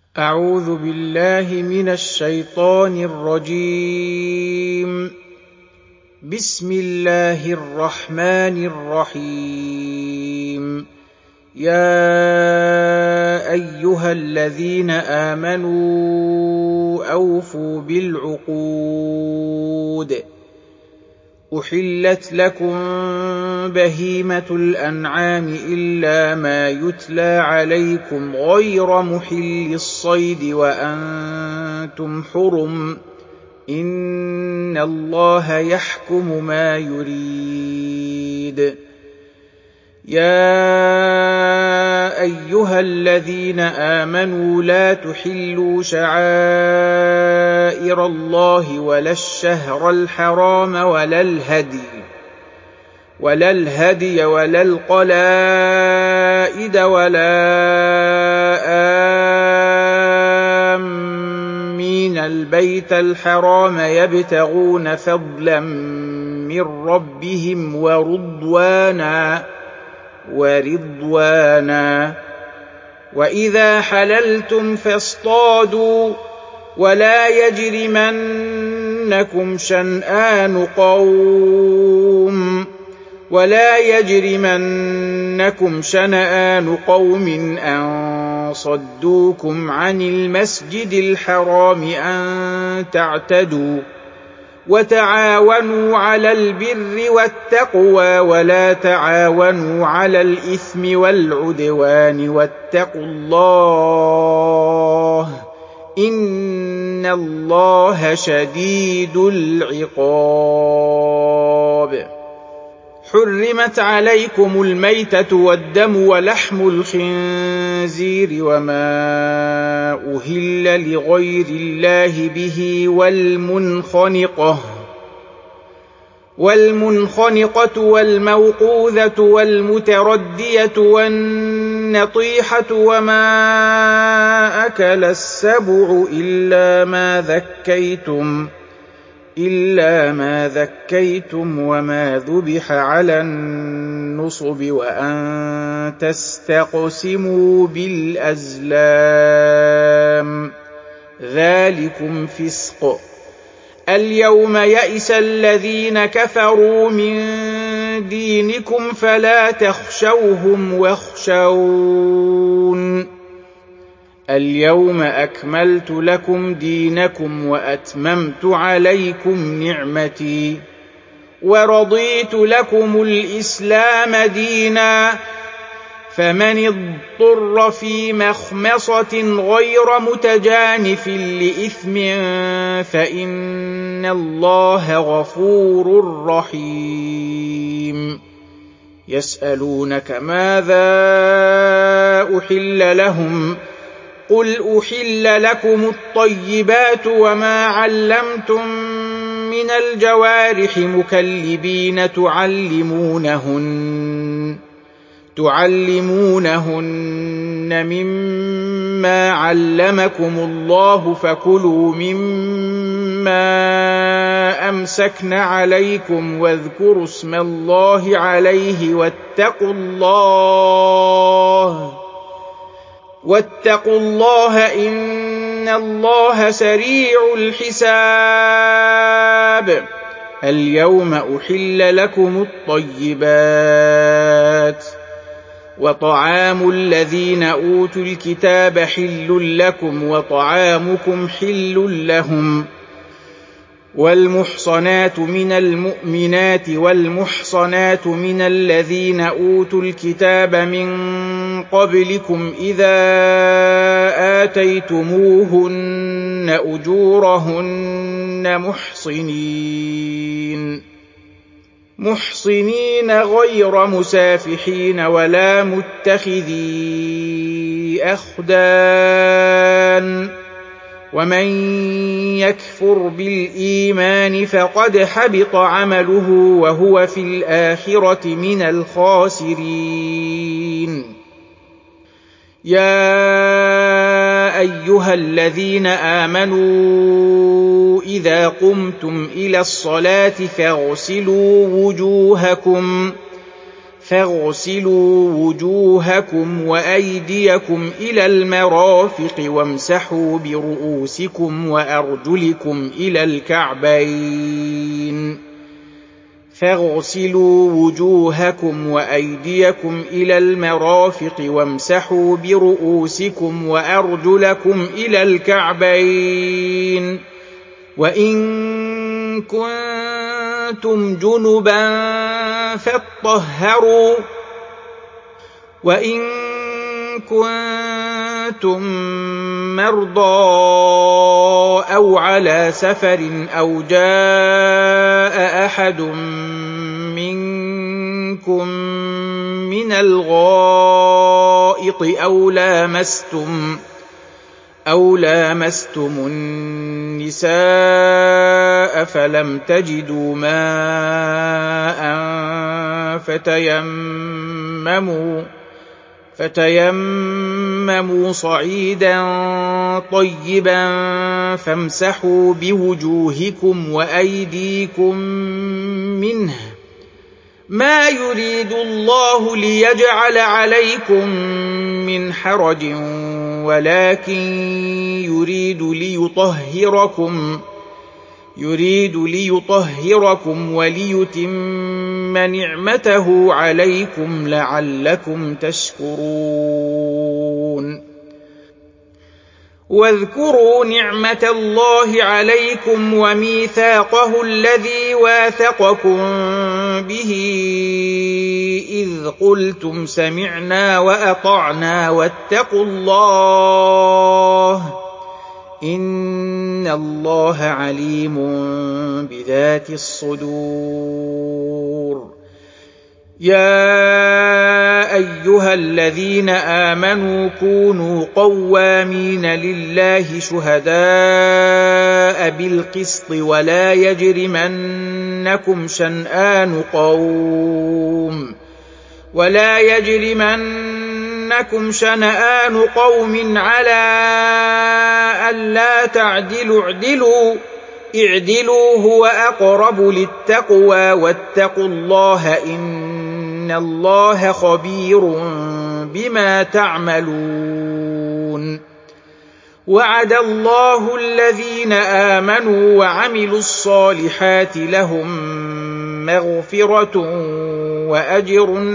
أعوذ بالله من الشيطان الرجيم. بسم الله الرحمن الرحيم. يا أيها الذين آمنوا أوفوا بالعقود. أحلت لكم بهيمة الأنعام إلا ما يتلى عليكم غير محل الصيد وأنتم حرم، إن الله يحكم ما يريد. يا أيها الذين آمنوا لا تحلوا شعائر الله ولا الشهر الحرام ولا الهدي ولا القلائد ولا آمين البيت الحرام يبتغون فضلا من ربهم ورضوانا وإذا حللتم فاصطادوا ولا يجرمنكم شنآن قوم أن صدوكم عن المسجد الحرام أن تعتدوا، وتعاونوا على البر والتقوى ولا تعاونوا على الإثم والعدوان، واتقوا الله إن الله شديد العقاب. حرمت عليكم الميتة والدم ولحم الخنزير وما أهل لغير الله به والمنخنقة والموقوذة والمتردية والنطيحة وما أكل السبع إلا ما ذكيتم وما ذبح على النصب وأن تستقسموا بالأزلام، ذلكم فسق. اليوم يئس الذين كفروا من دينكم فلا تخشوهم واخشون. اليوم أكملت لكم دينكم وأتممت عليكم نعمتي ورضيت لكم الإسلام دينا، فمن اضطر في مخمصة غير متجانف لإثم فإن الله غفور رحيم. يسألونك ماذا أحل لهم؟ قل أحل لكم الطيبات وما علمتم من الجوارح مكلبين تعلمونهن مما علمكم الله، فكلوا مما أمسكن عليكم واذكروا اسم الله عليه واتقوا الله إن الله سريع الحساب. اليوم أحل لكم الطيبات وطعام الذين أوتوا الكتاب حل لكم وطعامكم حل لهم، والمحصنات من المؤمنات والمحصنات من الذين أوتوا الكتاب من قبلكم إذا آتيتموهن أجورهن محصنين غير مسافحين ولا متخذي أخدان، ومن يكفر بالإيمان فقد حبط عمله وهو في الآخرة من الخاسرين. يا أيها الذين آمنوا إذا قمتم إلى الصلاة فاغسلوا وجوهكم وأيديكم إلى المرافق وامسحوا برؤوسكم وأرجلكم إلى الكعبين فاغسلوا وجوهكم وأيديكم إلى المرافق وامسحوا برؤوسكم وأرجلكم إلى الكعبين وإن كنتم جنبا فاطهروا وإن كنتم مرضى أو على سفر أو جاء أحد منكم من الغائط أو لامستم النساء فلم تجدوا ماء فتيمموا صعيدا طيبا فامسحوا بوجوهكم وأيديكم منه ما يريد الله ليجعل عليكم من حرج ولكن يريد ليطهركم وليتم نعمته عليكم لعلكم تشكرون واذكروا نعمة الله عليكم وميثاقه الذي واثقكم به إذ قلتم سمعنا وأطعنا واتقوا الله إن الله عليم بذات الصدور يا أيها الذين آمنوا كونوا قوامين لله شهداء بالقسط ولا يجرمنكم شنآن قوم على ألا تعدلوا اعدلوا هو أقرب للتقوى واتقوا الله إن الله خبير بما تعملون وعد الله الذين آمنوا وعملوا الصالحات لهم مغفرة وأجر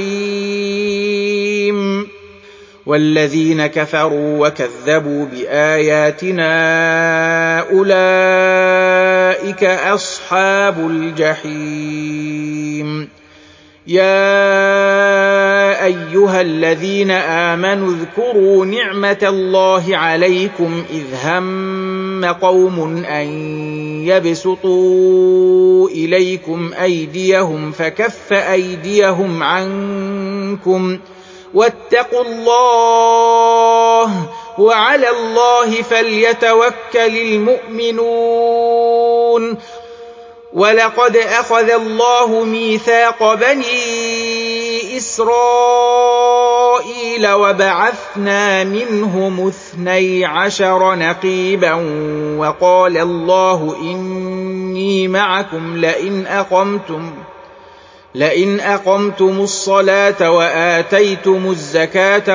عظيم والذين كفروا وكذبوا بآياتنا أولئك أصحاب الجحيم يا أيها الذين آمنوا اذكروا نعمة الله عليكم إذ هم قوم أن يبسطوا إليكم أيديهم فكف أيديهم عنكم واتقوا الله وعلى الله فليتوكل المؤمنون ولقد أخذ الله ميثاق بني إسرائيل وبعثنا منهم 12 نقيبا وقال الله إني معكم لئن أقمتم الصلاة وآتيتم الزكاة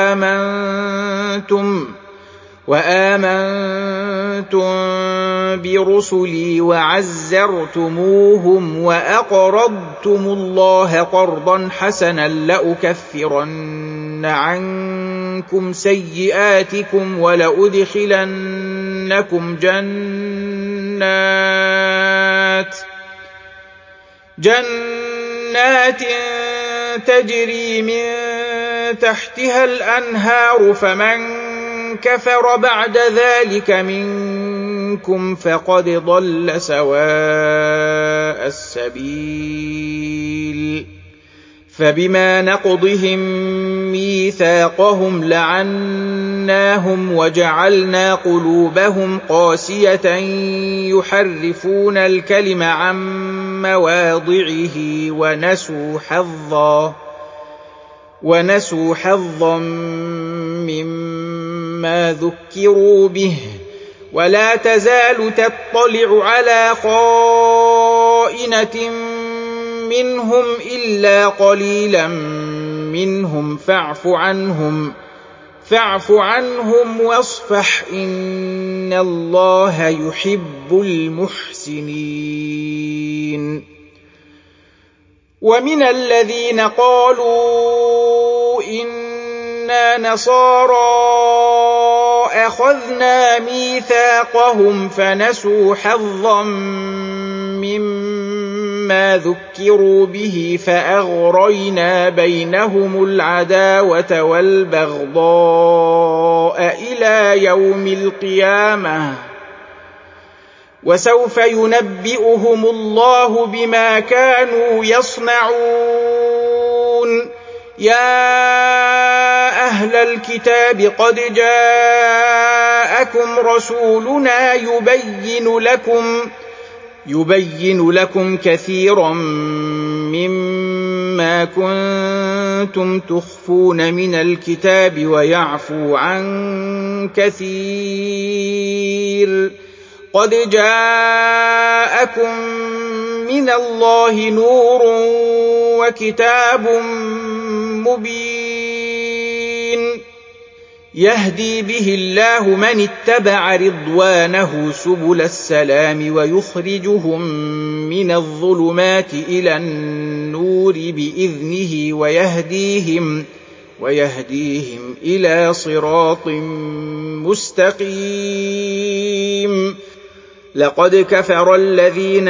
وآمنتم برسلي وعزرتموهم وأقرضتم الله قرضا حسنا لأكفرن عنكم سيئاتكم ولأدخلنكم جنات تجري من تحتها الأنهار فمن كفر بعد ذلك منكم فقد ضل سواء السبيل فبما نقضهم ميثاقهم لعناهم وجعلنا قلوبهم قاسية يحرفون الكلم عن مواضعه ونسوا حظا مما ذكروا به ولا تزال تطلع على خائنة منهم إلا قليلا منهم فاعف عنهم واصفح إن الله يحب المحسنين. ومن الذين قالوا إنا نصارى أخذنا ميثاقهم فنسوا حظا مما ذكروا به فأغرينا بينهم العداوة والبغضاء إلى يوم القيامة وسوف ينبئهم الله بما كانوا يصنعون. يا أهل الكتاب قد جاءكم رسولنا يبين لكم كثيرا مما كنتم تخفون من الكتاب ويعفو عن كثير. قد جاءكم من الله نور وكتاب مبين يهدي به الله من اتبع رضوانه سبل السلام ويخرجهم من الظلمات إلى النور بإذنه ويهديهم إلى صراط مستقيم. لقد كفر الذين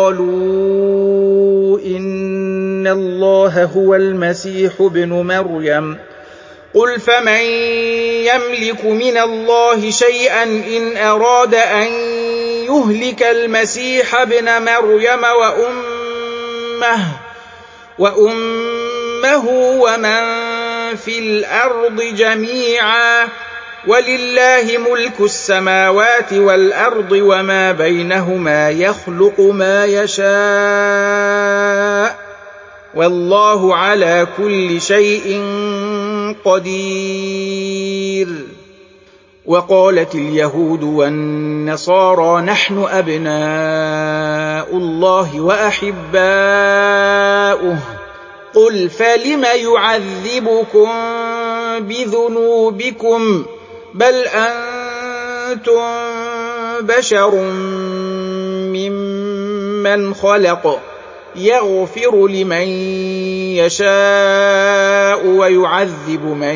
قالوا إن الله هو المسيح ابن مريم قل فمن يملك من الله شيئا إن أراد أن يهلك المسيح ابن مريم وأمه ومن في الأرض جميعا ولله ملك السماوات والأرض وما بينهما يخلق ما يشاء والله على كل شيء قدير. وقالت اليهود والنصارى نحن أبناء الله وأحباؤه قل فلم يعذبكم بذنوبكم بل أنتم بشر ممن خلق يغفر لمن يشاء ويعذب من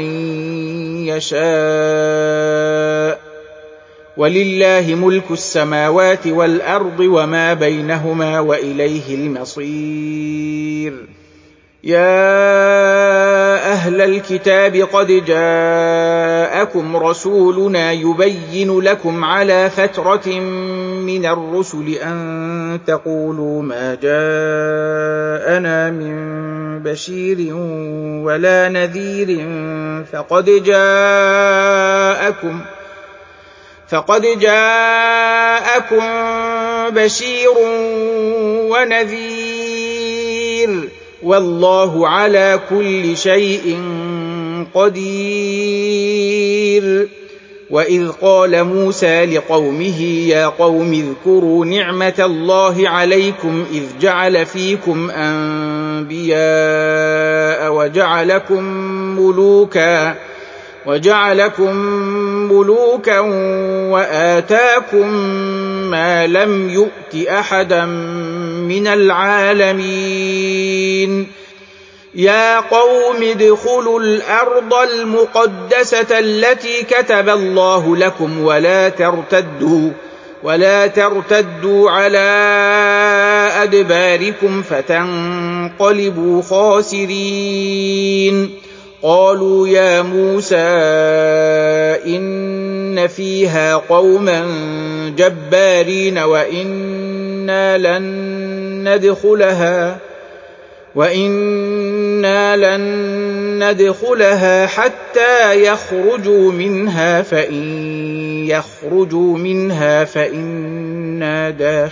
يشاء ولله ملك السماوات والأرض وما بينهما وإليه المصير. يا أهل الكتاب قد جاءكم رسولنا يبين لكم على فترة من الرسل أن تقولوا ما جاءنا من بشير ولا نذير فقد جاءكم بشير ونذير والله على كل شيء قدير. وإذ قال موسى لقومه يا قوم اذكروا نعمة الله عليكم إذ جعل فيكم أنبياء وجعلكم ملوكا وآتاكم ما لم يؤت أحدا من العالمين. يا قوم ادخلوا الأرض المقدسة التي كتب الله لكم ولا ترتدوا على أدباركم فتنقلبوا خاسرين. قالوا يا موسى إن فيها قوما جبارين وإنا لن ندخلها حتى يخرجوا منها فإن يخرجوا منها فإنا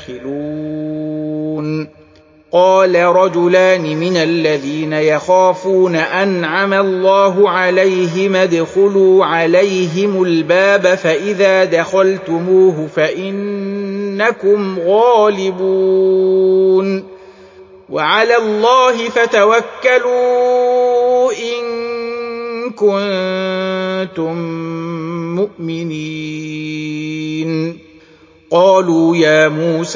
داخلون. قال رجلان من الذين يخافون أنعم الله عليهم ادخلوا عليهم الباب فإذا دخلتموه فإنكم غالبون وعلى الله فتوكلوا إن كنتم مؤمنين. قالوا يا موسى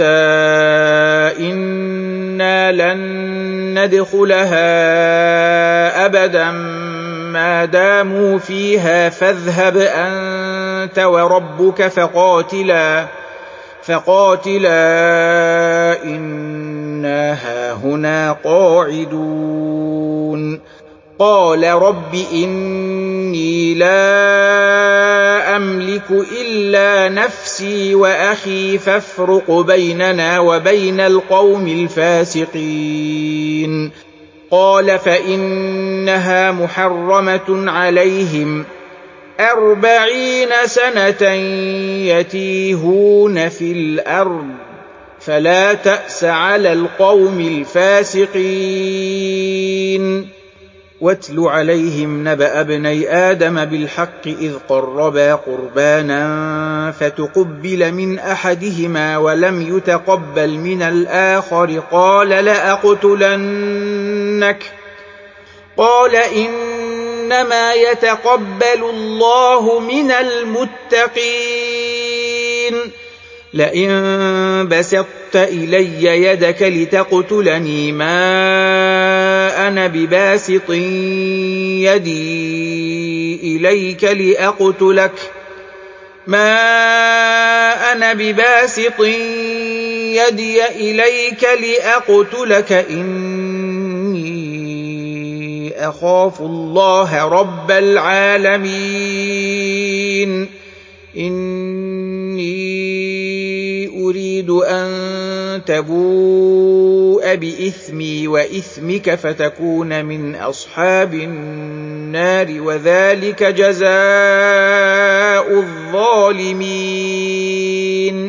إنا لن ندخلها أبدا ما داموا فيها فاذهب أنت وربك فقاتلا إنا هاهنا قاعدون. قال رب إني لا أملك إلا نفسي وأخي فافرق بيننا وبين القوم الفاسقين. قال فإنها محرمة عليهم 40 سنة يتيهون في الأرض فلا تأس على القوم الفاسقين. واتل عليهم نبأ ابني آدم بالحق إذ قربا قربانا فتقبل من أحدهما ولم يتقبل من الآخر قال لأقتلنك. قال إنما يتقبل الله من المتقين. لئن بسطت إلي يدك لتقتلني ما أنا بباسط يدي إليك لأقتلك إني أخاف الله رب العالمين. إني أريد أن تبوء بإثمي وإثمك فتكون من أصحاب النار وذلك جزاء الظالمين.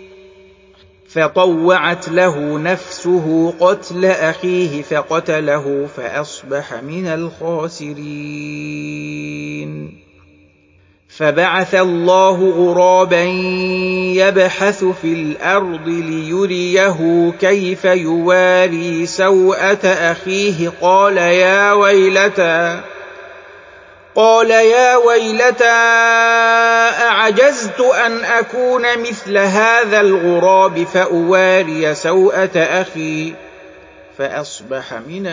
فطوعت له نفسه قتل أخيه فقتله فأصبح من الخاسرين. فبعث الله غرابا يبحث في الأرض ليريه كيف يواري سوءة أخيه قال يا ويلتى أعجزت أن أكون مثل هذا الغراب فأواري سوءة أخي فأصبح من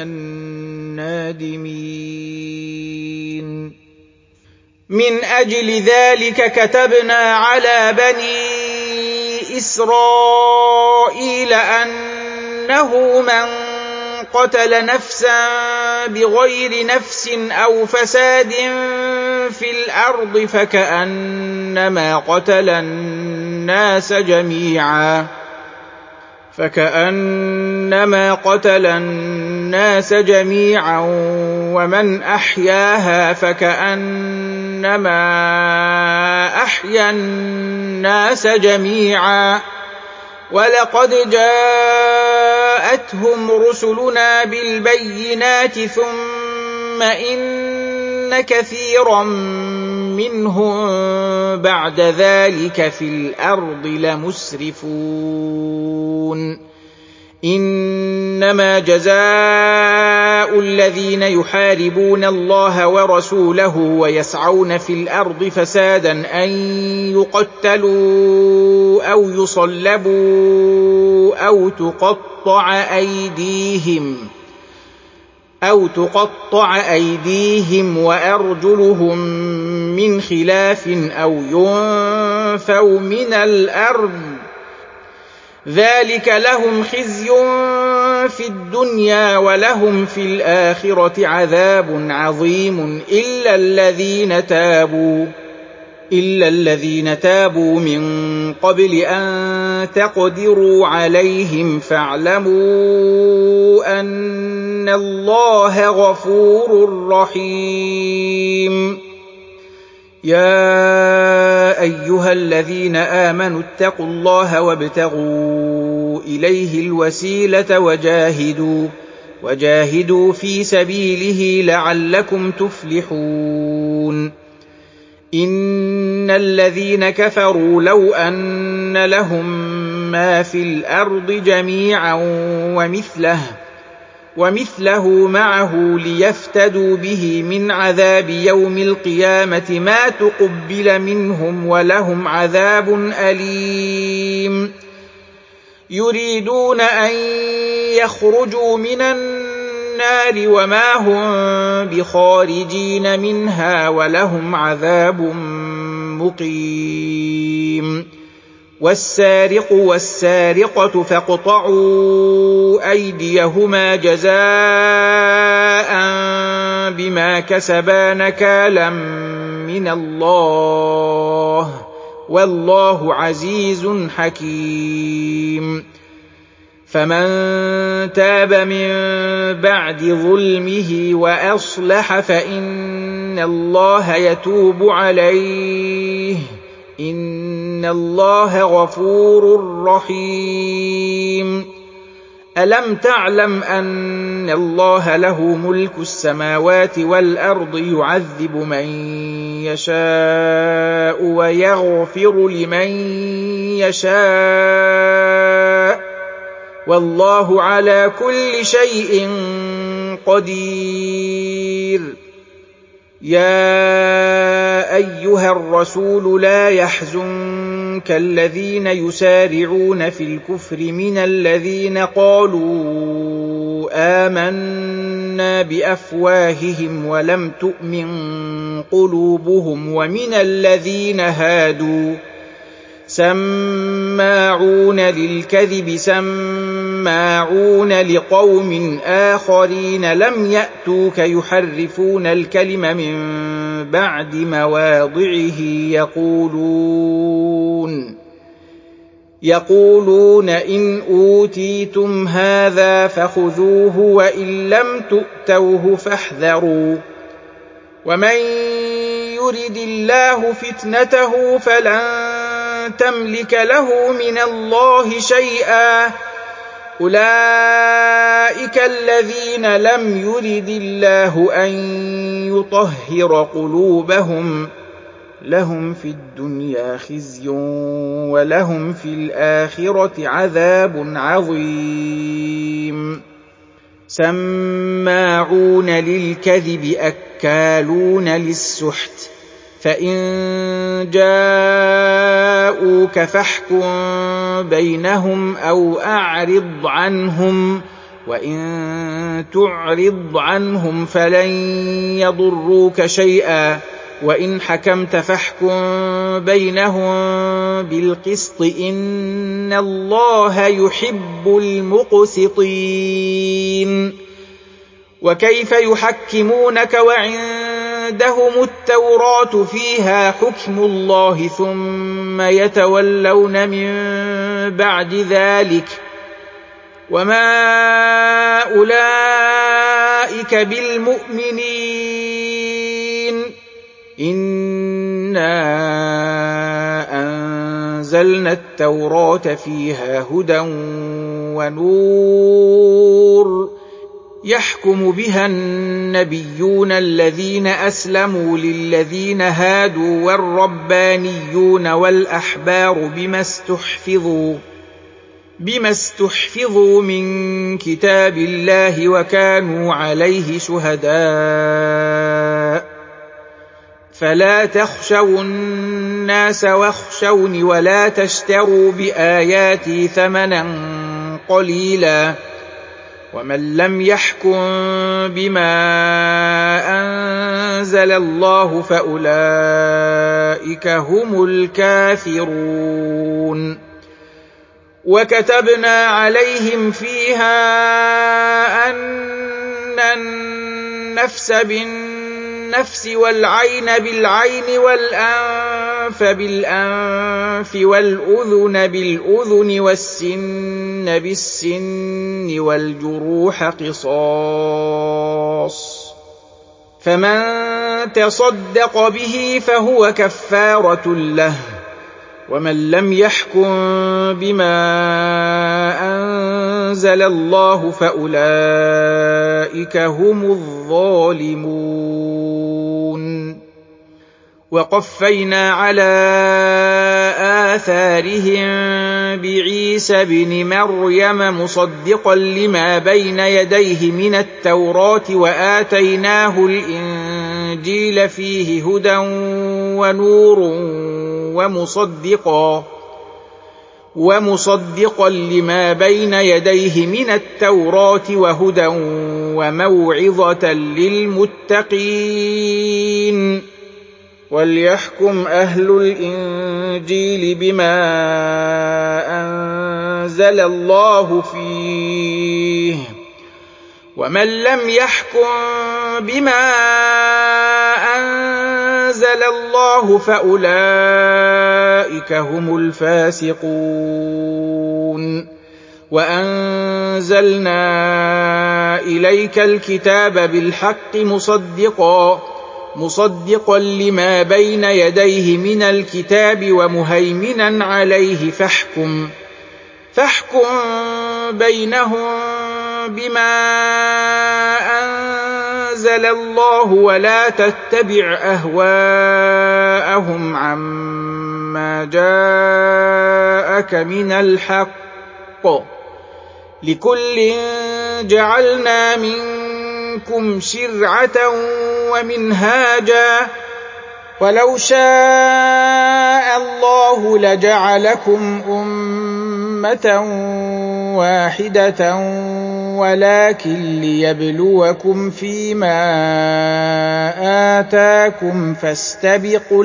النادمين. من أجل ذلك كتبنا على بني إسرائيل أنه من قتل نفسا بغير نفس أو فساد في الأرض فكأنما قتل الناس جميعا ومن أحياها فكأنما أحيا الناس جميعا. ولقد جاءتهم رسلنا بالبينات ثم إن كثيرا منهم بعد ذلك في الأرض لمسرفون. إنما جزاء الذين يحاربون الله ورسوله ويسعون في الأرض فسادا أن يقتلوا أو يصلبوا أو تقطع أيديهم وأرجلهم من خلاف أو ينفوا من الأرض ذلك لهم خزي في الدنيا ولهم في الآخرة عذاب عظيم إلا الذين تابوا من قبل أن تقدروا عليهم فاعلموا أن الله غفور رحيم. يا أيها الذين آمنوا اتقوا الله وابتغوا إليه الوسيلة وجاهدوا في سبيله لعلكم تفلحون. إن الذين كفروا لو أن لهم ما في الأرض جميعا ومثله معه ليفتدوا به من عذاب يوم القيامة ما تقبل منهم ولهم عذاب أليم يريدون أن يخرجوا من النار وما هم بخارجين منها ولهم عذاب مقيم والسارق والسارقة فاقطعوا أيديهما جزاء بما كسبا نكالا من الله والله عزيز حكيم فمن تاب من بعد ظلمه وأصلح فإن الله يتوب عليه إن الله غفور رحيم ألم تعلم أن الله له ملك السماوات والأرض يعذب من يشاء ويغفر لمن يشاء والله على كل شيء قدير يا أيها الرسول لا يحزنك الذين يسارعون في الكفر من الذين قالوا آمنا بأفواههم ولم تؤمن قلوبهم ومن الذين هادوا سماعون للكذب سماعون لقوم آخرين لم يأتوك يحرفون الكلم من بعد مواضعه يقولون إن أوتيتم هذا فخذوه وإن لم تؤتوه فاحذروا ومن يرد الله فتنته فلن تملك له من الله شيئا أولئك الذين لم يرد الله أن يطهر قلوبهم لهم في الدنيا خزي ولهم في الآخرة عذاب عظيم سماعون للكذب أكالون للسحت فإن جاءوك فاحكم بينهم أو أعرض عنهم وإن تعرض عنهم فلن يضروك شيئا وإن حكمت فاحكم بينهم بالقسط إن الله يحب المقسطين وكيف يحكمونك وعندهم التوراة فيها حكم الله ثم يتولون من بعد ذلك وما أولئك بالمؤمنين إنا أنزلنا التوراة فيها هدى ونور يحكم بها النبيون الذين أسلموا للذين هادوا والربانيون والأحبار بما استحفظوا من كتاب الله وكانوا عليه شهداء فلا تخشوا الناس واخشوني ولا تشتروا بآياتي ثمنا قليلا ومن لم يحكم بما أنزل الله فأولئك هم الكافرون وكتبنا عليهم فيها أن النفس بالنفس والعين بالعين والأنف بالأنف والأذن بالأذن والسن بالسن والجروح قصاص فمن تصدق به فهو كفارة له ومن لم يحكم بما أنزل الله فأولئك هم الظالمون وقفينا على آثارهم بعيسى ابن مريم مصدقا لما بين يديه من التوراة وآتيناه الإنجيل فيه هدى ونور ومصدقا لما بين يديه من التوراة وهدى وموعظة للمتقين. وليحكم أهل الإنجيل بما أنزل الله فيه، ومن لم يحكم بما أنزل الله فأولئك هم الفاسقون. وأنزلنا إليك الكتاب بالحق مصدقا لما بين يديه من الكتاب ومهيمنا عليه، فاحكم بينهم بما أنزل الله ولا تتبع أهواءهم عما جاءك من الحق، لكل جعلنا منكم شرعة ومنهاجا، ولو شاء الله لجعلكم أمة واحدة ولكن ليبلوكم فيما آتاكم، فاستبقوا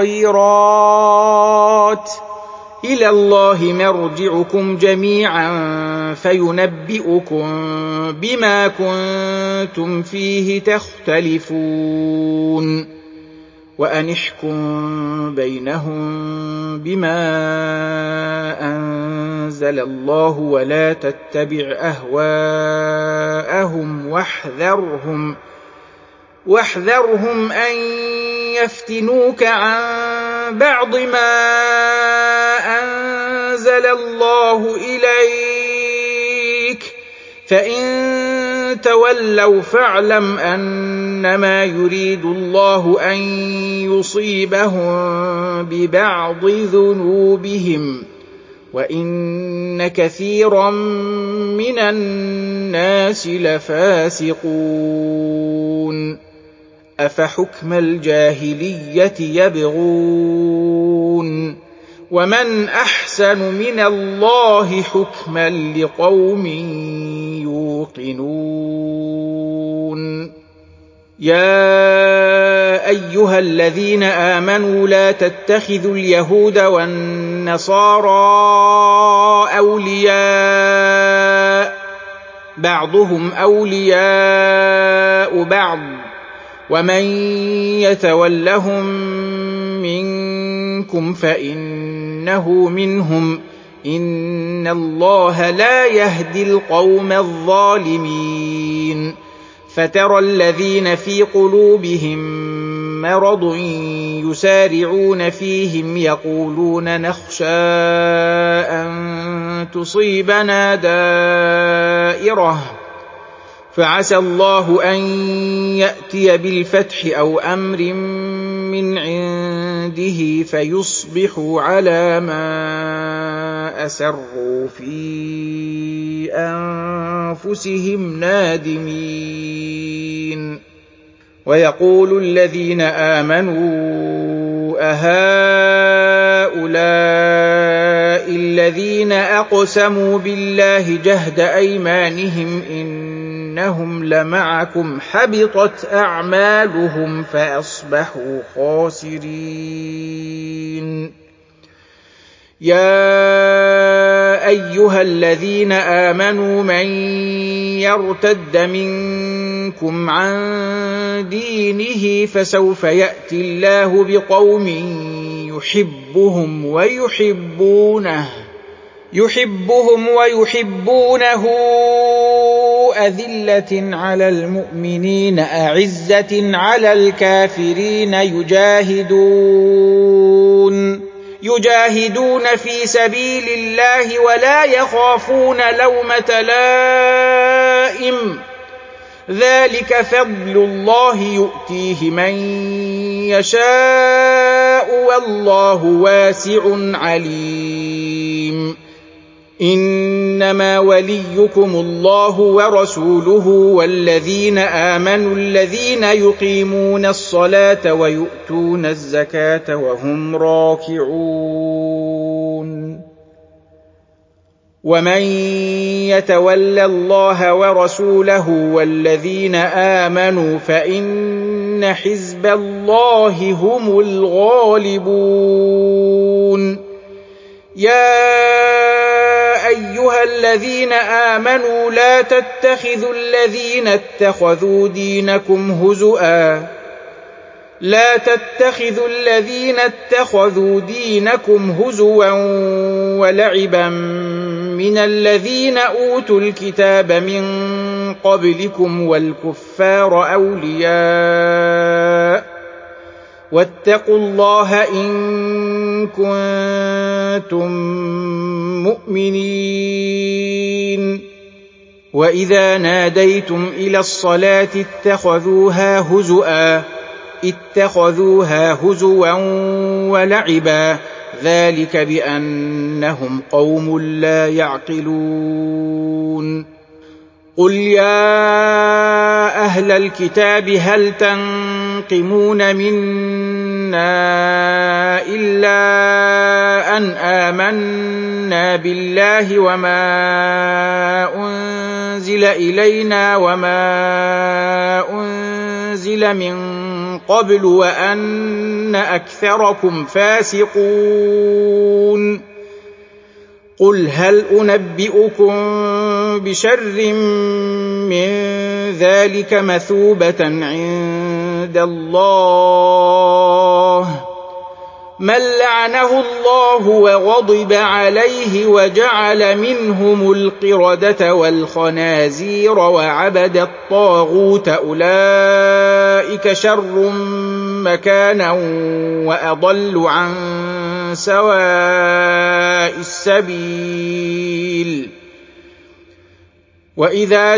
الخيرات، إلى الله مرجعكم جميعا فينبئكم بما كنتم فيه تختلفون. وأن احكم بينهم بما أنزل الله ولا تتبع أهواءهم واحذرهم أن يفتنوك عن بعض ما أنزل الله إليك، فإن تولوا فاعلم أنما يريد الله أن يصيبهم ببعض ذنوبهم، وإن كثيرا من الناس لفاسقون. أفحكم الجاهلية يبغون ومن أحسن من الله حكما لقوم يوقنون. يا أيها الذين آمنوا لا تتخذوا اليهود والنصارى أولياء، بعضهم أولياء بعض، ومن يتولهم منكم فإنه منهم، إن الله لا يهدي القوم الظالمين. فترى الذين في قلوبهم مرض يسارعون فيهم يقولون نخشى أن تصيبنا دائرة، فعسى الله أن يأتي بالفتح أو أمر من عنده فيصبحوا على ما أسروا في أنفسهم نادمين. ويقول الذين آمنوا أهؤلاء الذين أقسموا بالله جهد أيمانهم إنهم لمعكم حبطت أعمالهم فأصبحوا خاسرين. يا أيها الذين آمنوا من يرتد منكم عن دينه فسوف يأتي الله بقوم يحبهم ويحبونه أذلة على المؤمنين أعزة على الكافرين يجاهدون في سبيل الله ولا يخافون لومة لائم، ذلك فضل الله يؤتيه من يشاء والله واسع عليم إنما وليكم الله ورسوله والذين آمنوا الذين يقيمون الصلاة ويؤتون الزكاة وهم راكعون ومن يتول الله ورسوله والذين آمنوا فإن حزب الله هم الغالبون يا أيها الذين آمنوا لا تتخذوا الذين اتخذوا دينكم هزوا ولعبا من الذين أوتوا الكتاب من قبلكم والكفار أولياء واتقوا الله إن كنتم مؤمنين وإذا ناديتم إلى الصلاة اتخذوها هزوا ولعبا ذلك بأنهم قوم لا يعقلون قل يا أهل الكتاب هل تنقمون منا إلا أن آمنا بالله وما أنزل إلينا وما أنزل من قبل وأن أكثركم فاسقون قل هل أنبئكم بشر من ذلك مثوبة عند الله من لعنه الله وغضب عليه وجعل منهم القردة والخنازير وعبد الطاغوت أولئك شر مكانا وأضل عن سواء السبيل وإذا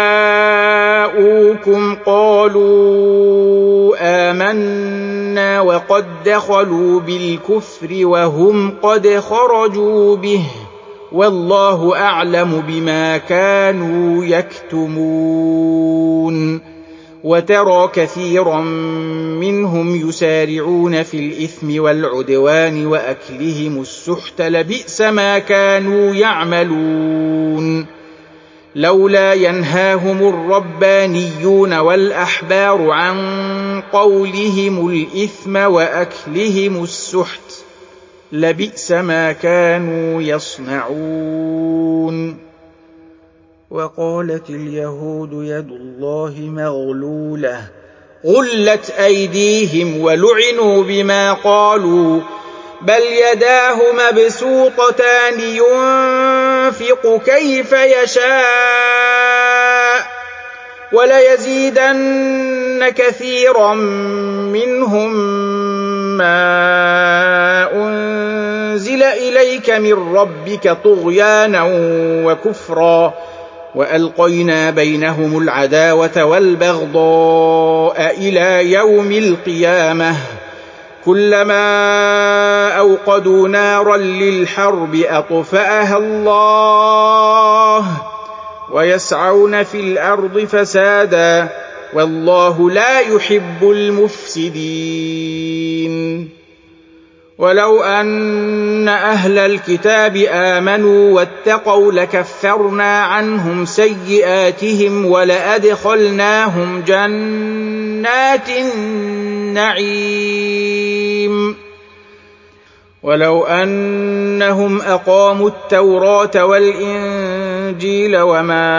جاءوكم قالوا آمنا وقد دخلوا بالكفر وهم قد خرجوا به والله أعلم بما كانوا يكتمون وترى كثيرا منهم يسارعون في الإثم والعدوان وأكلهم السحت لبئس ما كانوا يعملون لولا ينهاهم الربانيون والأحبار عن قولهم الإثم وأكلهم السحت لبئس ما كانوا يصنعون وقالت اليهود يد الله مغلولة غلت أيديهم ولعنوا بما قالوا بل يداه مبسوطتان ينفق كيف يشاء وليزيدن كثيرا منهم ما أنزل إليك من ربك طغيانا وكفرا وألقينا بينهم العداوة والبغضاء إلى يوم القيامة كلما أوقدوا نارا للحرب أطفأها الله ويسعون في الأرض فسادا والله لا يحب المفسدين ولو أن أهل الكتاب آمنوا واتقوا لكفرنا عنهم سيئاتهم ولأدخلناهم جنات النعيم ولو أنهم أقاموا التوراة والإنجيل وما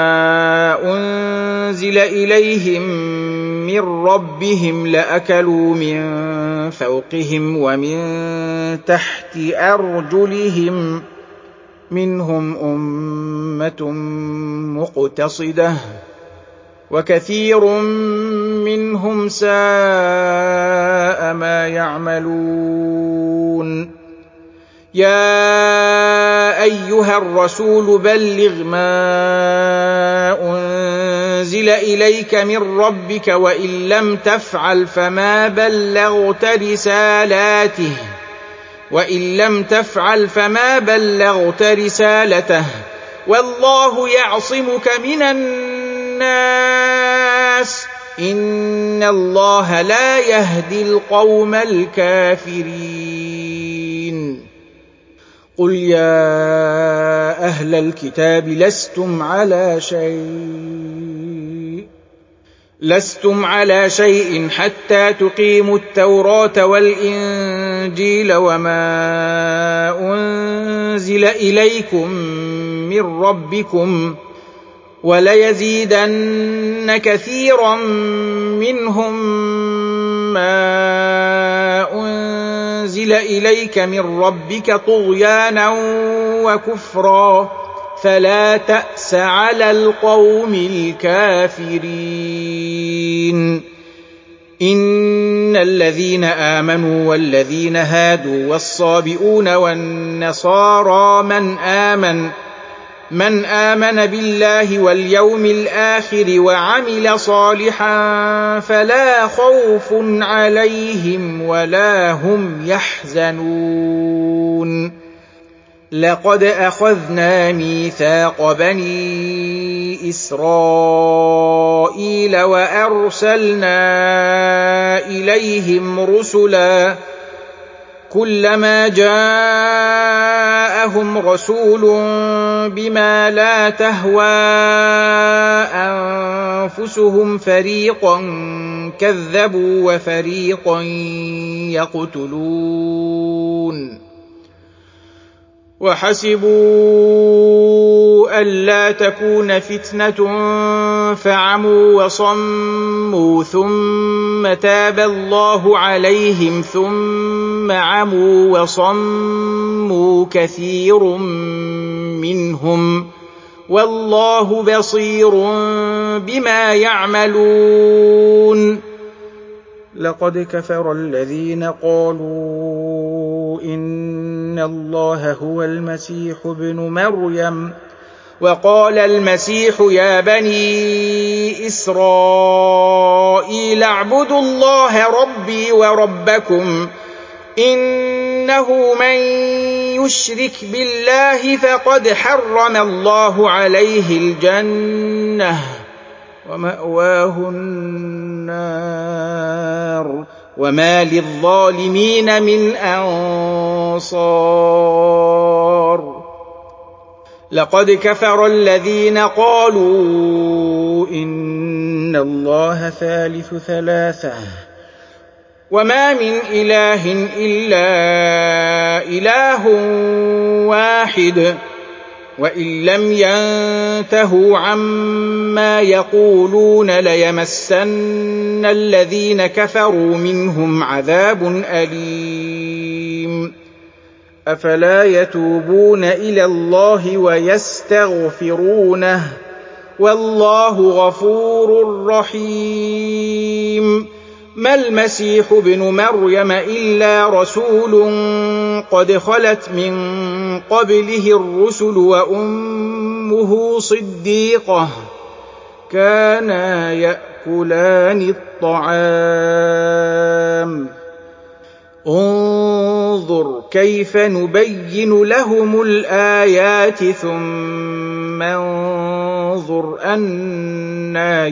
أنزل إليهم من ربهم لأكلوا من فوقهم ومن تحت أرجلهم منهم أمة مقتصدة وكثير منهم ساء ما يعملون يا أيها الرسول بلغ ما أنزل إليك من ربك وإن لم تفعل فما بلغت رسالته والله يعصمك من الناس إن الله لا يهدي القوم الكافرين قل يا أهل الكتاب لستم على شيء حتى تقيموا التوراة والإنجيل وما أنزل إليكم من ربكم وليزيدن كثيرا منهم ما أنزل إليك من ربك طغيانا وكفرا فلا تأس على القوم الكافرين إن الذين آمنوا والذين هادوا والصابئون والنصارى من آمن بالله واليوم الآخر وعمل صالحا فلا خوف عليهم ولا هم يحزنون لقد أخذنا ميثاق بني إسرائيل وأرسلنا إليهم رسلا كلما جاءهم رسول بما لا تهوى أنفسهم فريقا كذبوا وفريقا يقتلون وحسبوا ألا تكون فتنة فعموا وصموا ثم تاب الله عليهم ثم عموا وصموا كثير منهم والله بصير بما يعملون لقد كفر الذين قالوا إن الله هو المسيح ابن مريم وقال المسيح يا بني إسرائيل اعبدوا الله ربي وربكم إنه من يشرك بالله فقد حرم الله عليه الجنة ومأواه النار وما للظالمين من أنصار لقد كفر الذين قالوا إن الله ثالث ثلاثة وما من إله إلا إله واحد وإن لم ينتهوا عما يقولون ليمسن الذين كفروا منهم عذاب أليم أفلا يتوبون إلى الله ويستغفرونه والله غفور رحيم ما المسيح ابن مريم إلا رسول قد خلت من قبله الرسل وأمه صديقة كانا يأكلان الطعام انظر كيف نبين لهم الآيات ثم انظر أنى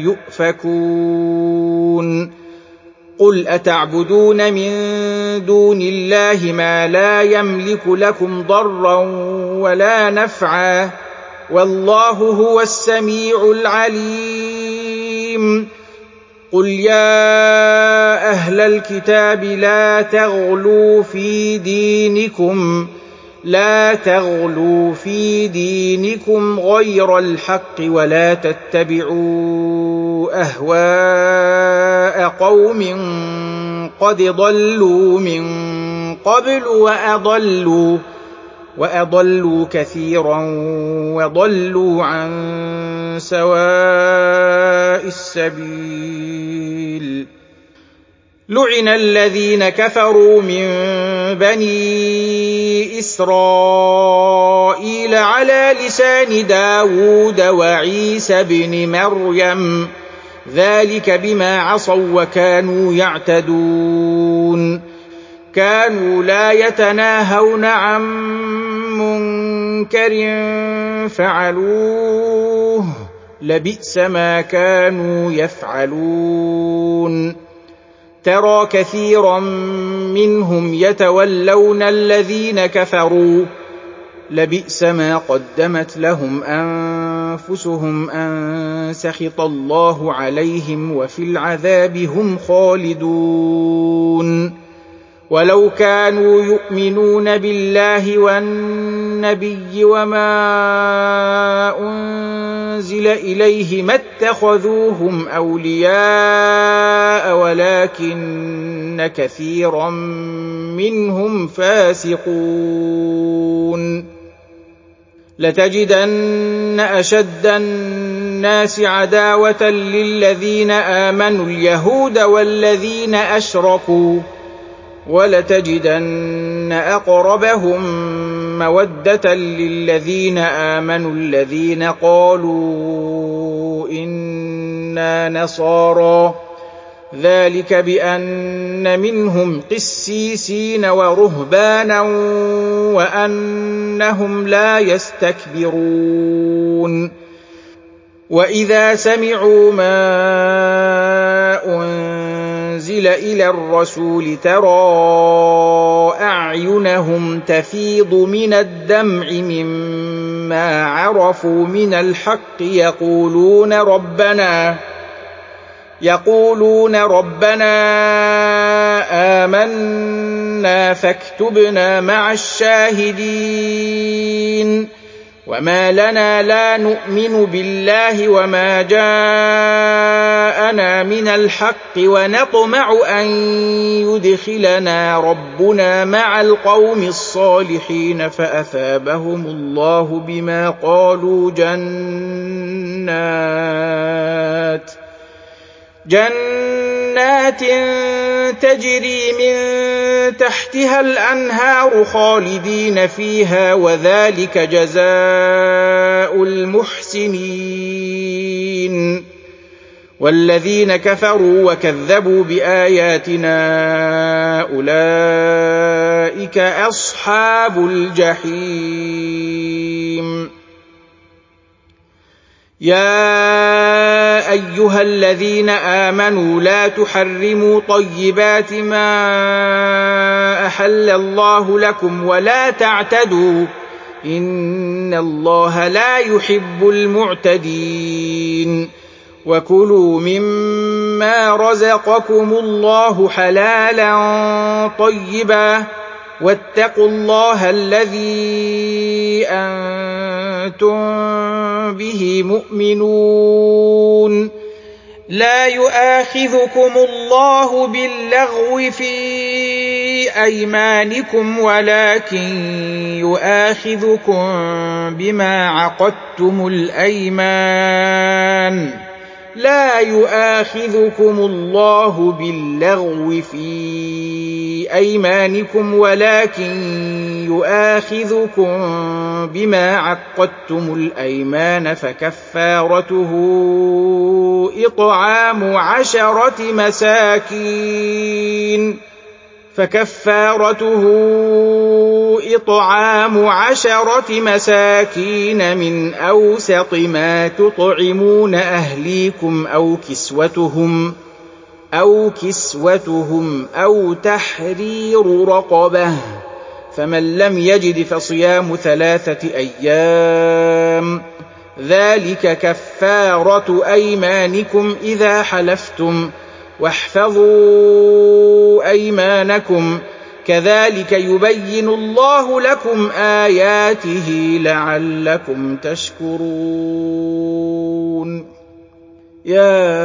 يؤفكون قل أتعبدون من دون الله ما لا يملك لكم ضرا ولا نفعا والله هو السميع العليم قل يا أهل الكتاب لا تغلوا في دينكم غير الحق ولا تتبعوا أهواء قوم قد ضلوا من قبل وأضلوا كثيرا وضلوا عن سواء السبيل لعن الذين كفروا من بني إسرائيل على لسان داود وعيسى بن مريم ذلك بما عصوا وكانوا يعتدون كانوا لا يتناهون عن منكر فعلوه لبئس ما كانوا يفعلون ترى كثيرا منهم يتولون الذين كفروا لبئس ما قدمت لهم أنفسهم أن سخط الله عليهم وفي العذاب هم خالدون ولو كانوا يؤمنون بالله والنبي وما أنزل إليه ما اتخذوهم أولياء ولكن كثيرا منهم فاسقون لتجدن أشد الناس عداوة للذين آمنوا اليهود والذين أشركوا ولتجدن أقربهم مودة للذين آمنوا الذين قالوا إنا نصارى ذلك بأن منهم قسيسين ورهبانا وأنهم لا يستكبرون وإذا سمعوا ما أنزل إلى الرسول ترى أعينهم تفيض من الدمع مما عرفوا من الحق يقولون ربنا آمنا فاكتبنا مع الشاهدين وما لنا لا نؤمن بالله وما جاءنا من الحق ونطمع أن يدخلنا ربنا مع القوم الصالحين فأثابهم الله بما قالوا جنات تجري من تحتها الأنهار خالدين فيها وذلك جزاء المحسنين والذين كفروا وكذبوا بآياتنا أولئك أصحاب الجحيم يا أيها الذين آمنوا لا تحرموا طيبات ما أحل الله لكم ولا تعتدوا إن الله لا يحب المعتدين وكلوا مما رزقكم الله حلالا طيبا واتقوا الله الذي أنتم به مؤمنون لا يؤاخذكم الله باللغو في أيمانكم ولكن يؤاخذكم بما عقدتم الأيمان لا يؤاخذكم الله باللغو في أيمانكم ولكن يؤاخذكم بما عقدتم الأيمان فكفارته إطعام 10 مساكين من أوسط ما تطعمون أهليكم أو كسوتهم أو تحرير رقبة فمن لم يجد فصيام 3 أيام ذلك كفارة أيمانكم إذا حلفتم واحفظوا أيمانكم كذلك يبين الله لكم آياته لعلكم تشكرون يا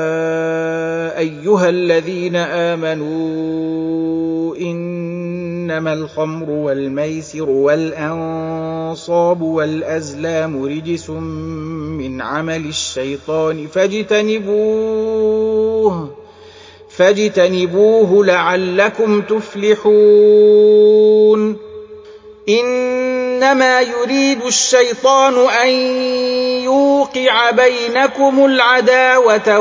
أيها الذين آمنوا إنما الخمر والميسر والأنصاب والأزلام رجس من عمل الشيطان فاجتنبوه لعلكم تفلحون إنما إنما يريد الشيطان أن يوقع بينكم العداوة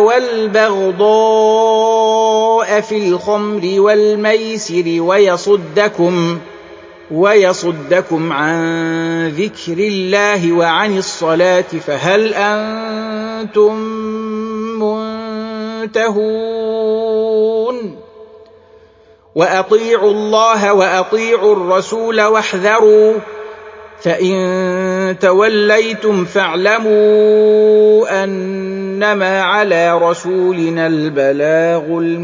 والبغضاء في الخمر والميسر ويصدكم عن ذكر الله وعن الصلاة فهل أنتم منتهون وأطيعوا الله وأطيعوا الرسول واحذروا فإن توليتم فاعلموا أنما على رسولنا البلاغ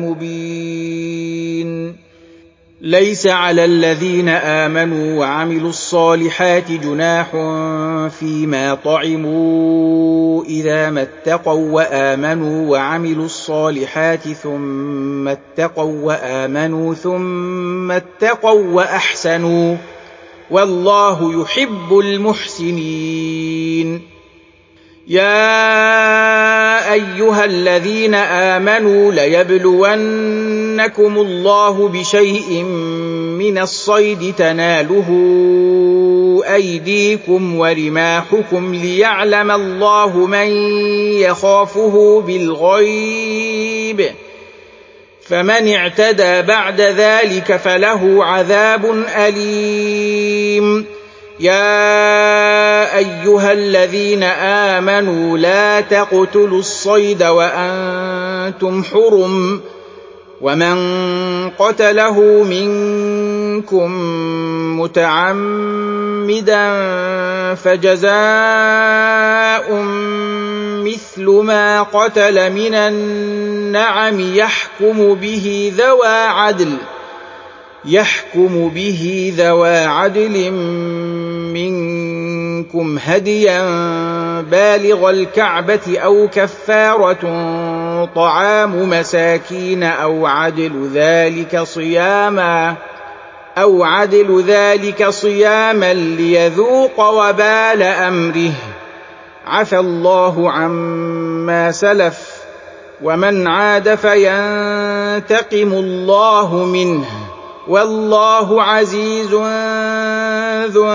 المبين ليس على الذين آمنوا وعملوا الصالحات جناح فيما طعموا إذا ما اتقوا وآمنوا وعملوا الصالحات ثم اتقوا وأحسنوا والله يحب المحسنين يا أيها الذين آمنوا ليبلونكم الله بشيء من الصيد تناله أيديكم ورماحكم ليعلم الله من يخافه بالغيب فمن اعتدى بعد ذلك فله عذاب أليم يا أيها الذين آمنوا لا تقتلوا الصيد وأنتم حرم ومن قتله منكم متعمدا فجزاء مثل ما قتل من النعم يحكم به ذوى عدل منكم هديا بالغ الكعبة أو كفارة طعام مساكين أو عدل ذلك صياما ليذوق وبال أمره عفى الله عما سلف ومن عاد فينتقم الله منه والله عزيز ذو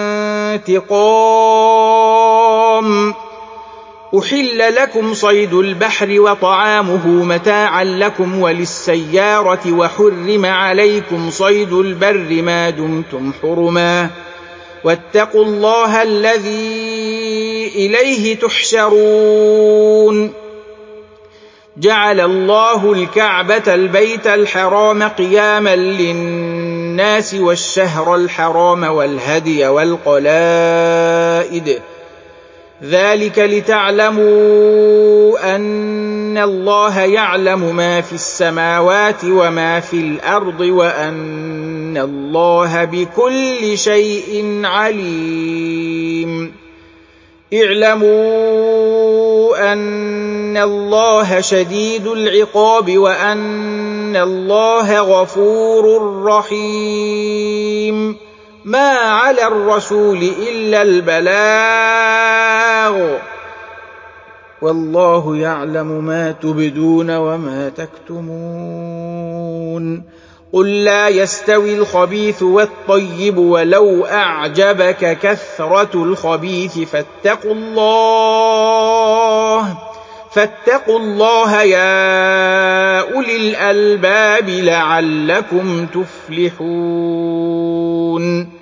انتقام أحل لكم صيد البحر وطعامه متاعا لكم وللسيارة وحرم عليكم صيد البر ما دمتم حرما واتقوا الله الذي إليه تحشرون جعل الله الكعبة البيت الحرام قياما للناس والشهر الحرام والهدي والقلائد ذلك لتعلموا أن الله يعلم ما في السماوات وما في الأرض وأن الله بكل شيء عليم اعلموا أن الله شديد العقاب وأن الله غفور رحيم ما على الرسول إلا البلاغ والله يعلم ما تبدون وما تكتمون قل لا يستوي الخبيث والطيب ولو أعجبك كثرة الخبيث فاتقوا الله يا أولي الألباب لعلكم تفلحون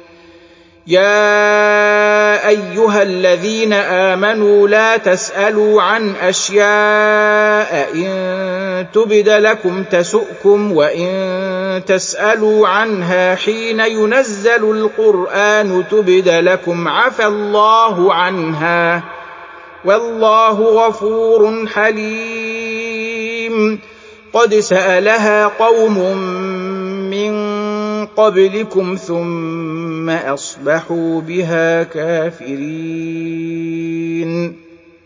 يا أيها الذين آمنوا لا تسألوا عن أشياء إن تبد لكم تسؤكم وإن تسألوا عنها حين ينزل القرآن تبد لكم عفى الله عنها والله غفور حليم قد سألها قوم من قبلكم ثم أصبحوا بها كافرين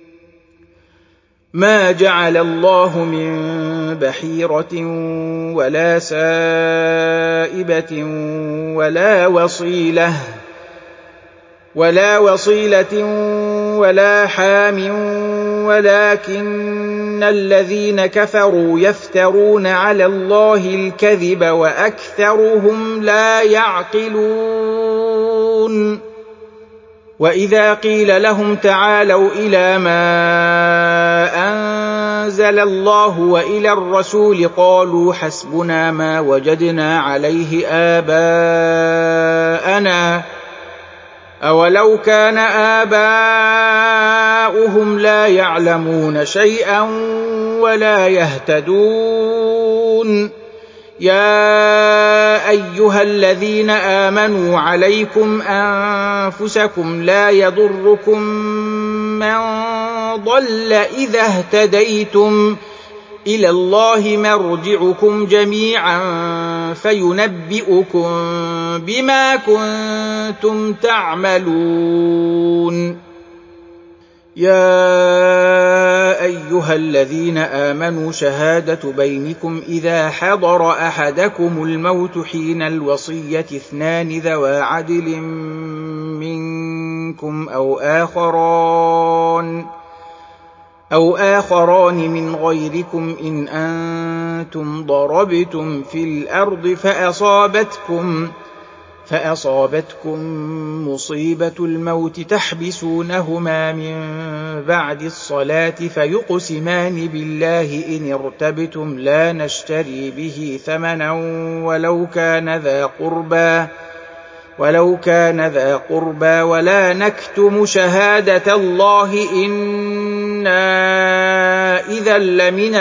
ما جعل الله من بحيرة ولا سائبة ولا وصيلة ولا حام ولكن الذين كفروا يفترون على الله الكذب وأكثرهم لا يعقلون وإذا قيل لهم تعالوا إلى ما أنزل الله وإلى الرسول قالوا حسبنا ما وجدنا عليه آباءنا أولو كان آباؤهم لا يعلمون شيئا ولا يهتدون يا أيها الذين آمنوا عليكم أنفسكم لا يضركم من ضل إذا اهتديتم إلى الله مرجعكم جميعا فينبئكم بما كنتم تعملون يا أيها الذين آمنوا شهادة بينكم إذا حضر أحدكم الموت حين الوصية اثنان ذوى عدل منكم أو آخران من غيركم إن أنتم ضربتم في الأرض فأصابتكم مصيبة الموت تحبسونهما من بعد الصلاة فيقسمان بالله إن ارتبتم لا نشتري به ثمنا ولو كان ذا قربى ولا نكتم شهادة الله إنا إذا لمن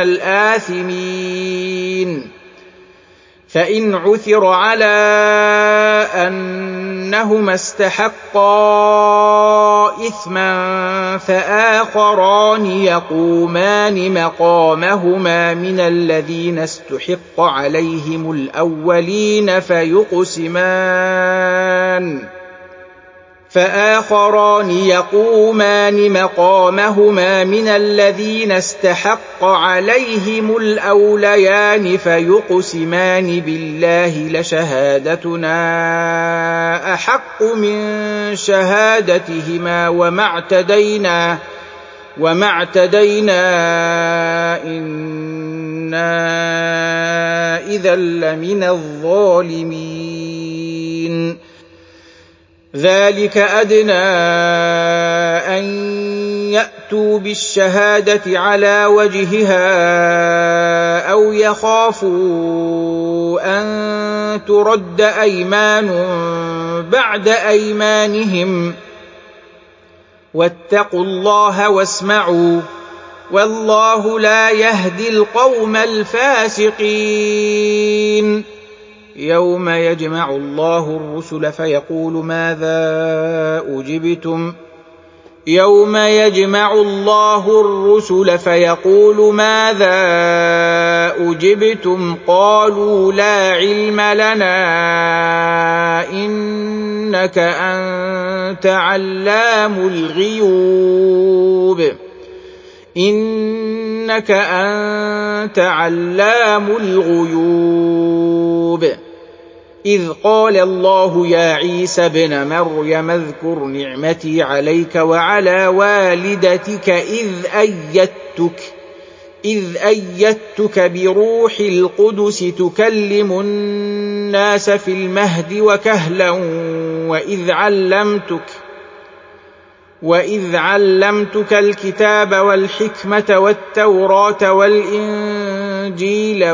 الآثمين فإن عثر على أنهما استحقا إثما فآخران يقومان مقامهما من الذين استحق عليهم الأولين فيقسمان بالله لشهادتنا أحق من شهادتهما وما اعتدينا إنا إذا لمن الظالمين ذلك أدنى أن يأتوا بالشهادة على وجهها أو يخافوا أن ترد أيمان بعد أيمانهم واتقوا الله واسمعوا والله لا يهدي القوم الفاسقين يوم يجمع الله الرسل فيقول ماذا أجبتم قالوا لا علم لنا إنك أنت علام الغيوب إذ قال الله يا عيسى ابن مريم اذكر نعمتي عليك وعلى والدتك إذ أيدتك بروح القدس تكلم الناس في المهد وكهلا وإذ علمتك الكتاب والحكمة والتوراة والإنجيل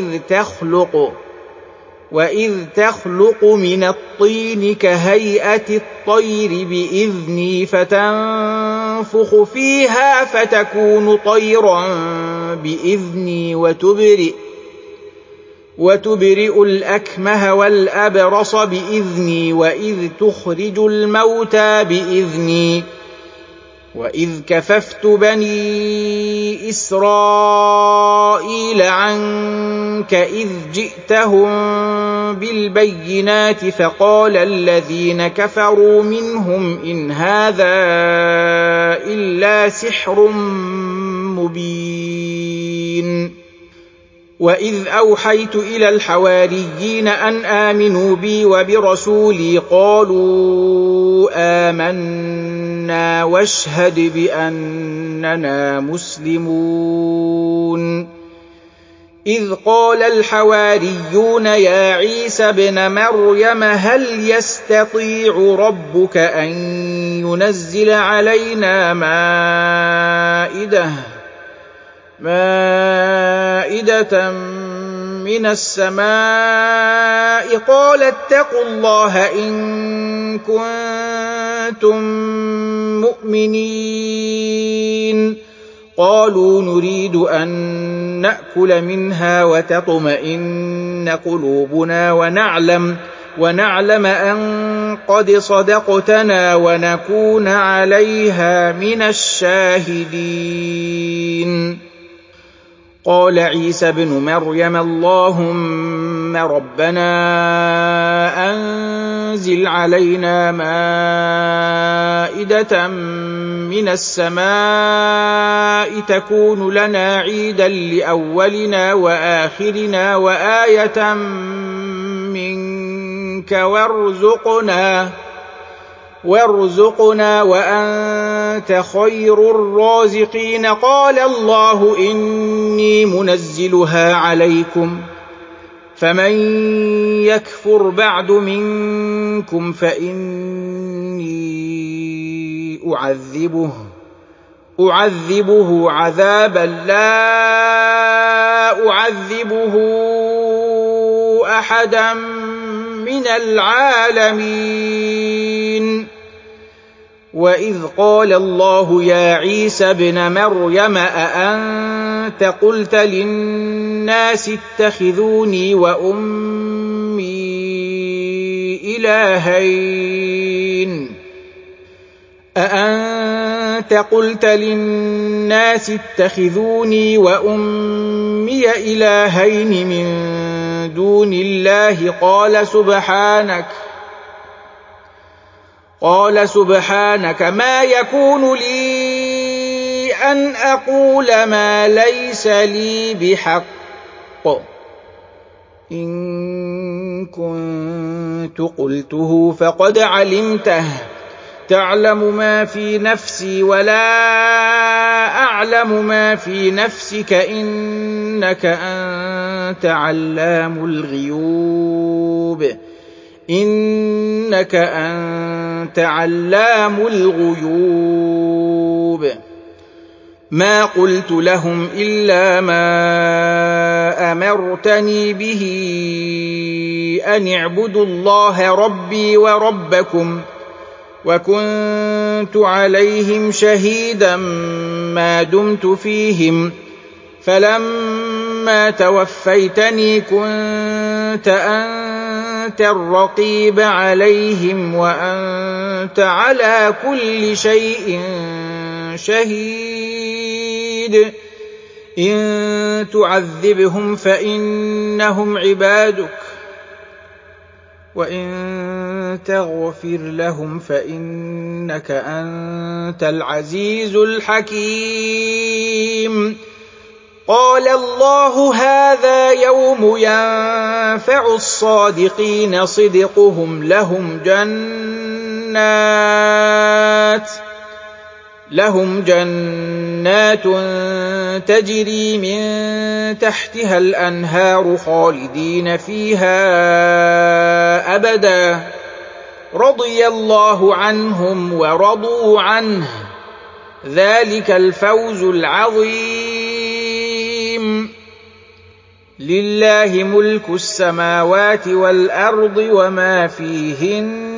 وإذ تخلق من الطين كهيئة الطير بإذني فتنفخ فيها فتكون طيرا بإذني وتبرئ الأكمه والأبرص بإذني وإذ تخرج الموتى بإذني وإذ كففت بني إسرائيل عنك إذ جئتهم بالبينات فقال الذين كفروا منهم إن هذا إلا سحر مبين وإذ أوحيت إلى الحواريين أن آمنوا بي وبرسولي قالوا آمنا واشهد بأننا مسلمون إذ قال الحواريون يا عيسى ابن مريم هل يستطيع ربك أن ينزل علينا مائدة من السماء قال اتقوا الله إن كنتم مؤمنين قالوا نريد أن نأكل منها وتطمئن قلوبنا ونعلم أن قد صدقتنا ونكون عليها من الشاهدين قال عيسى ابن مريم اللهم ربنا أنزل علينا مائدة من السماء تكون لنا عيدا لأولنا وآخرنا وآية منك وارزقنا وأنت خير الرازقين قال الله إني منزلها عليكم فمن يكفر بعد منكم فإني أعذبه عذابا لا أعذبه أحدا من العالمين وإذ قال الله يا عيسى ابن مريم أأنت قلت للناس اتخذوني وأمي إلهين من دون الله قال سبحانك ما يكون لي أن أقول ما ليس لي بحق إن كنت قلته فقد علمته تعلم ما في نفسي ولا أعلم ما في نفسك إنك أنت علام الغيوب ما قلت لهم إلا ما أمرتني به أن اعبدوا الله ربي وربكم وكنت عليهم شهيدا ما دمت فيهم فلما توفيتني كنت أنت الرقيب عليهم وأنت على كل شيء شهيد إن تعذبهم فإنهم عبادك وإن تغفر لهم فإنك أنت العزيز الحكيم قال الله هذا يوم ينفع الصادقين صدقهم لهم جنات تجري من تحتها الأنهار خالدين فيها أبدا رضي الله عنهم ورضوا عنه ذلك الفوز العظيم لله ملك السماوات والأرض وما فيهن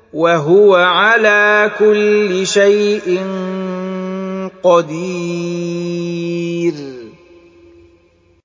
وهو على كل شيء قدير